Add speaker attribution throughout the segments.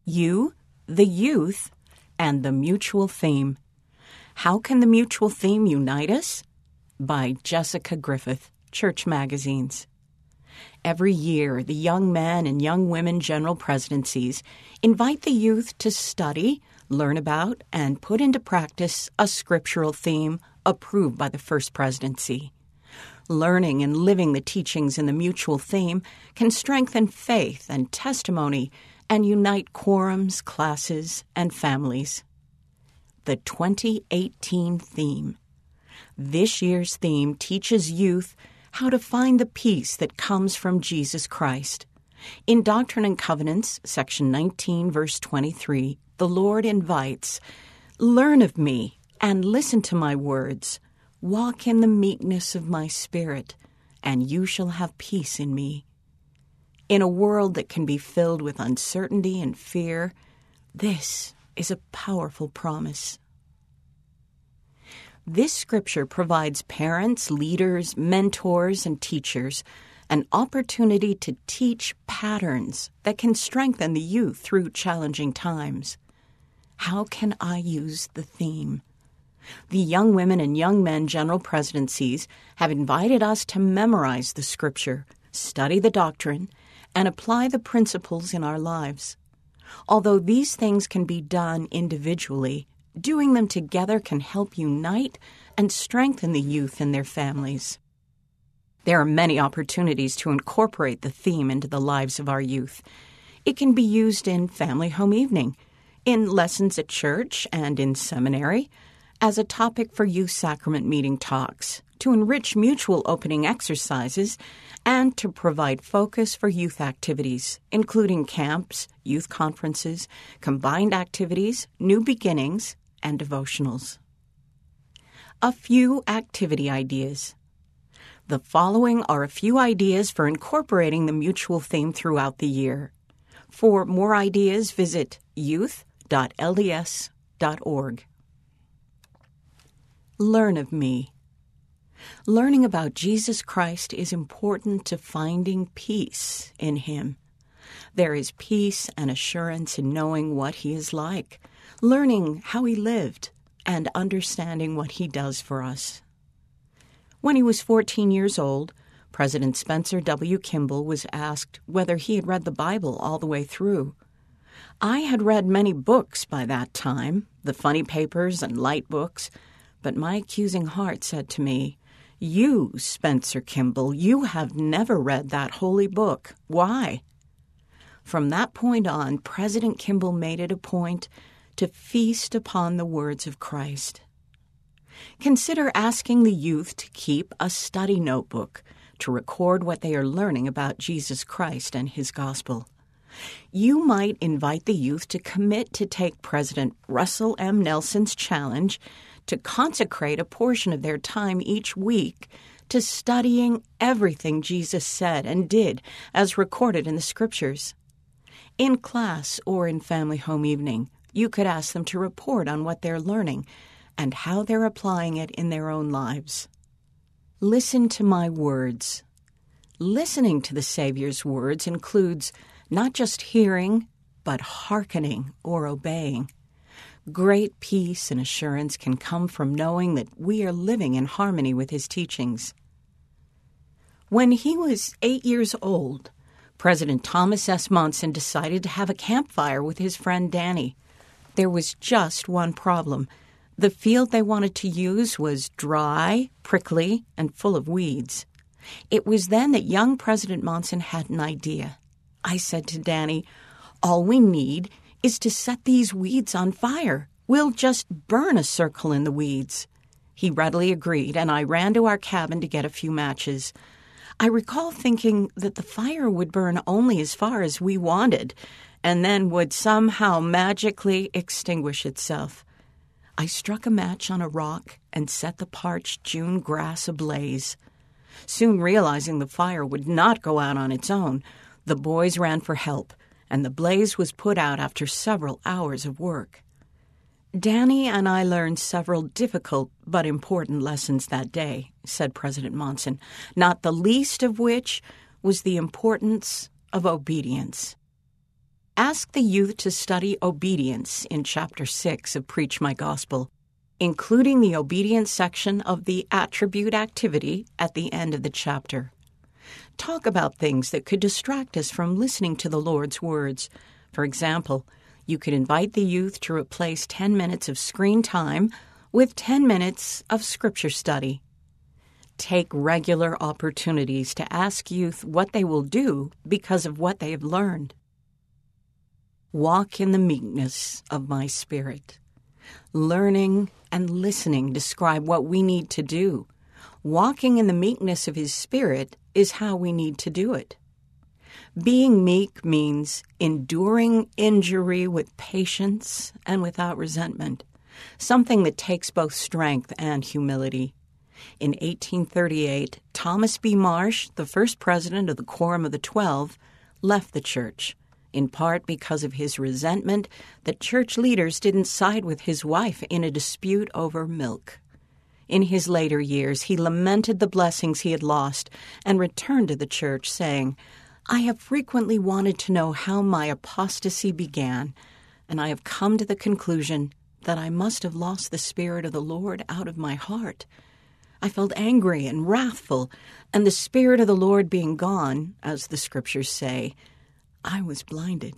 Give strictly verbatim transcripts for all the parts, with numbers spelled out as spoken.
Speaker 1: You, the Youth, and the Mutual Theme. How can the Mutual Theme unite us? By Jessica Griffith, Church Magazines. Every year, the Young Men and Young Women General Presidencies invite the youth to study, learn about, and put into practice a scriptural theme approved by the First Presidency. Learning and living the teachings in the Mutual Theme can strengthen faith and testimony and unite quorums, classes, and families. The twenty eighteen theme. This year's theme teaches youth how to find the peace that comes from Jesus Christ. In Doctrine and Covenants, section nineteen, verse twenty-three, the Lord invites, "Learn of me and listen to my words. Walk in the meekness of my spirit, and you shall have peace in me." In a world that can be filled with uncertainty and fear, this is a powerful promise. This scripture provides parents, leaders, mentors, and teachers an opportunity to teach patterns that can strengthen the youth through challenging times. How can I use the theme? The Young Women and Young Men General Presidencies have invited us to memorize the scripture, study the doctrine, and apply the principles in our lives. Although these things can be done individually, doing them together can help unite and strengthen the youth and their families. There are many opportunities to incorporate the theme into the lives of our youth. It can be used in family home evening, in lessons at church and in seminary, as a topic for youth sacrament meeting talks, to enrich mutual opening exercises, and to provide focus for youth activities, including camps, youth conferences, combined activities, new beginnings, and devotionals. A few activity ideas. The following are a few ideas for incorporating the Mutual Theme throughout the year. For more ideas, visit youth dot l d s dot org. Learn of me. Learning about Jesus Christ is important to finding peace in Him. There is peace and assurance in knowing what He is like, learning how He lived, and understanding what He does for us. When he was fourteen years old, President Spencer W. Kimball was asked whether he had read the Bible all the way through. I had read many books by that time, the funny papers and light books, but my accusing heart said to me, "You, Spencer Kimball, you have never read that holy book. Why?" From that point on, President Kimball made it a point to feast upon the words of Christ. Consider asking the youth to keep a study notebook to record what they are learning about Jesus Christ and His gospel. You might invite the youth to commit to take President Russell M. Nelson's challenge to consecrate a portion of their time each week to studying everything Jesus said and did as recorded in the Scriptures. In class or in family home evening, you could ask them to report on what they're learning and how they're applying it in their own lives. Listen to my words. Listening to the Savior's words includes not just hearing, but hearkening or obeying. Great peace and assurance can come from knowing that we are living in harmony with His teachings. When he was eight years old, President Thomas S. Monson decided to have a campfire with his friend Danny. There was just one problem. The field they wanted to use was dry, prickly, and full of weeds. It was then that young President Monson had an idea. I said to Danny, "All we need is to set these weeds on fire. We'll just burn a circle in the weeds." He readily agreed, and I ran to our cabin to get a few matches. I recall thinking that the fire would burn only as far as we wanted, and then would somehow magically extinguish itself. I struck a match on a rock and set the parched June grass ablaze. Soon realizing the fire would not go out on its own, the boys ran for help, and the blaze was put out after several hours of work. Danny and I learned several difficult but important lessons that day, said President Monson, not the least of which was the importance of obedience. Ask the youth to study obedience in Chapter six of Preach My Gospel, including the obedience section of the attribute activity at the end of the chapter. Talk about things that could distract us from listening to the Lord's words. For example, you could invite the youth to replace ten minutes of screen time with ten minutes of Scripture study. Take regular opportunities to ask youth what they will do because of what they have learned. Walk in the meekness of my Spirit. Learning and listening describe what we need to do. Walking in the meekness of His Spirit is how we need to do it. Being meek means enduring injury with patience and without resentment, something that takes both strength and humility. In eighteen thirty-eight, Thomas B. Marsh, the first president of the Quorum of the Twelve, left the church, in part because of his resentment that church leaders didn't side with his wife in a dispute over milk. In his later years, he lamented the blessings he had lost and returned to the church, saying, "I have frequently wanted to know how my apostasy began, and I have come to the conclusion that I must have lost the Spirit of the Lord out of my heart. I felt angry and wrathful, and the Spirit of the Lord being gone, as the Scriptures say, I was blinded."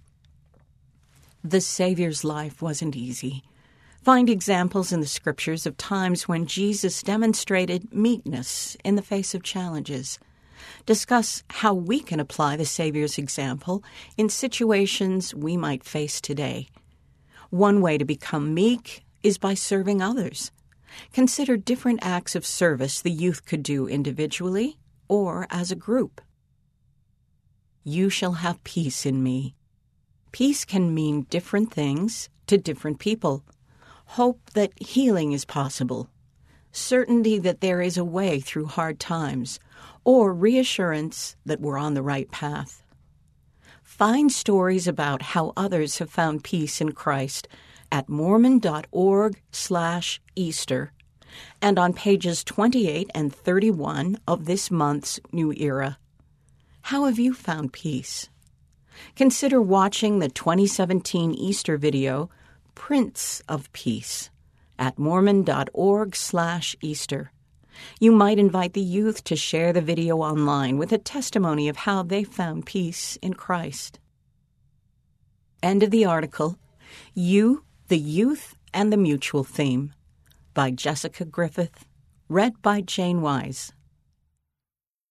Speaker 1: The Savior's life wasn't easy. Find examples in the Scriptures of times when Jesus demonstrated meekness in the face of challenges. Discuss how we can apply the Savior's example in situations we might face today. One way to become meek is by serving others. Consider different acts of service the youth could do individually or as a group. You shall have peace in me. Peace can mean different things to different people. Hope that healing is possible, certainty that there is a way through hard times, or reassurance that we're on the right path. Find stories about how others have found peace in Christ at mormon.org slash Easter and on pages twenty-eight and thirty-one of this month's New Era. How have you found peace? Consider watching the twenty seventeen Easter video, Prince of Peace, at mormon.org slash Easter. You might invite the youth to share the video online with a testimony of how they found peace in Christ. End of the article. You, the Youth, and the Mutual Theme by Jessica Griffith. Read by Jane Wise.